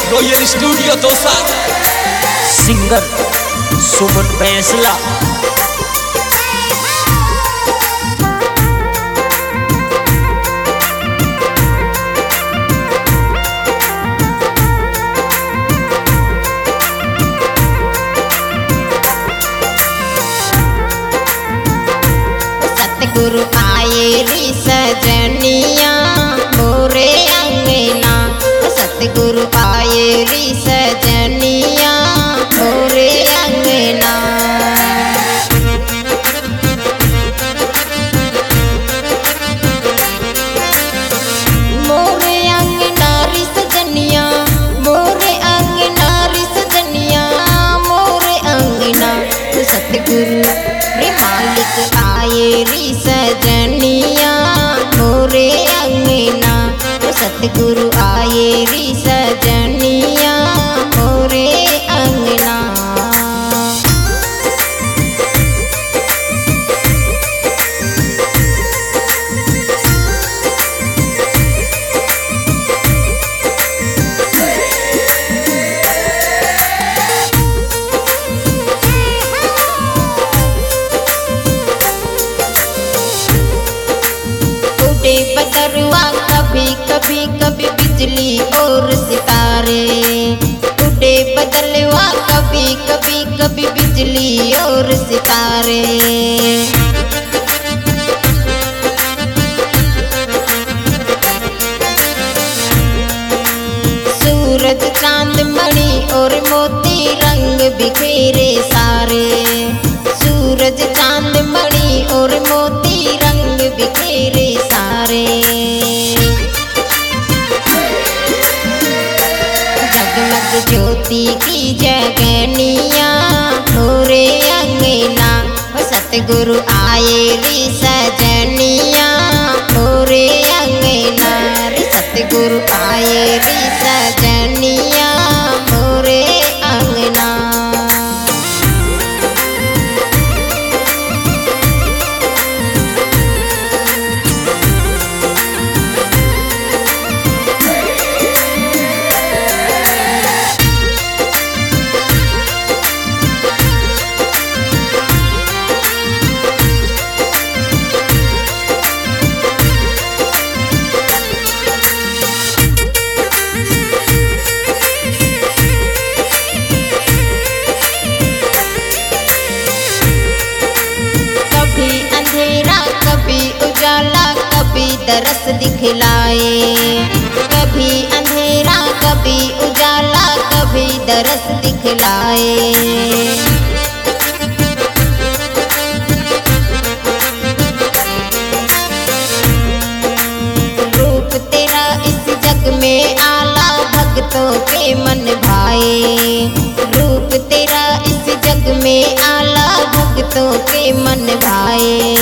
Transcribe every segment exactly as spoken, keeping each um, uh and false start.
Royal studio दोसा। Singer Suman फैसला। सतगुरु आए री सजनिया मोरे अंगना, सतगुरु आए री सजनिया मोरे अंगना। मोरे अंगना री सजनिया, मोरे अंगना री सजनिया, मोरे अंगना। सतगुरु रे मालिक आए री सजनिया मोरे अंगना, सतगुरु आए री सजनिया मोरे अंगना। उड़े बदरुआ कभी कभी कभी बिजली और सितारे, उड़े बदलवा कभी कभी कभी बिजली और सितारे। सूरज चांद मणि और मोती रंग बिखेरे सारे, सूरज चांद मणि और मोती रंग बिखेरे सारे। जगमग ज्योति की जगनिया मोरे अंगना, सतगुरु आए री सजनिया मोरे अंगना, सतगुरु आए री सजनिया मोरे अंगना। कभी अंधेरा कभी उजाला कभी दरस दिखलाए, कभी अंधेरा कभी उजाला कभी दरस दिखलाए। रूप तेरा इस जग में आला भक्तों के मन भाए, रूप तेरा इस जग में आला भक्तों के मन भाए।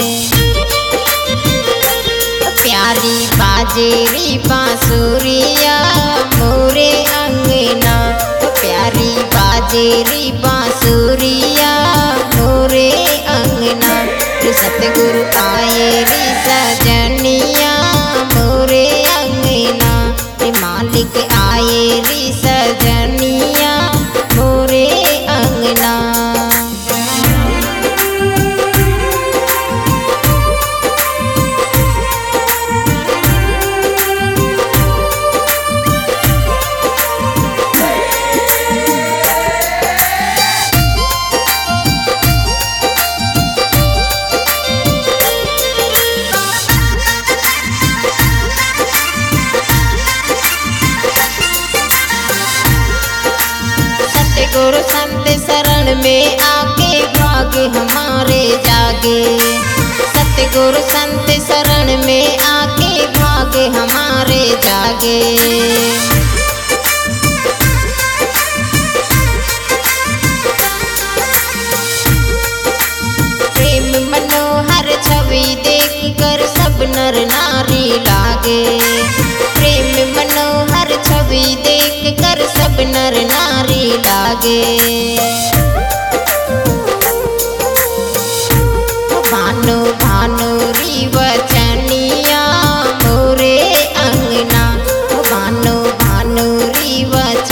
प्यारी बाजेरी बांसुरिया मोरे अंगना, प्यारी बाजेरी बांसुरिया मोरे अंगना, सतगुरु आए री सजनिया मोरे अंगना, मालिक आए री सजनिया मोरे अंगना। सतगुरु संत शरण में आके भाग हमारे जागे, सतगुरु संत शरण में आके भाग हमारे जागे। प्रेम मनोहर छवि देख कर सब नर नारी लागे, प्रेम मनोहर छवि देख कर सब नर नारी लागे। भानु भानु री वचनिया मोरे अंगना, भानु भानु री वचनिया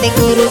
सतगुरु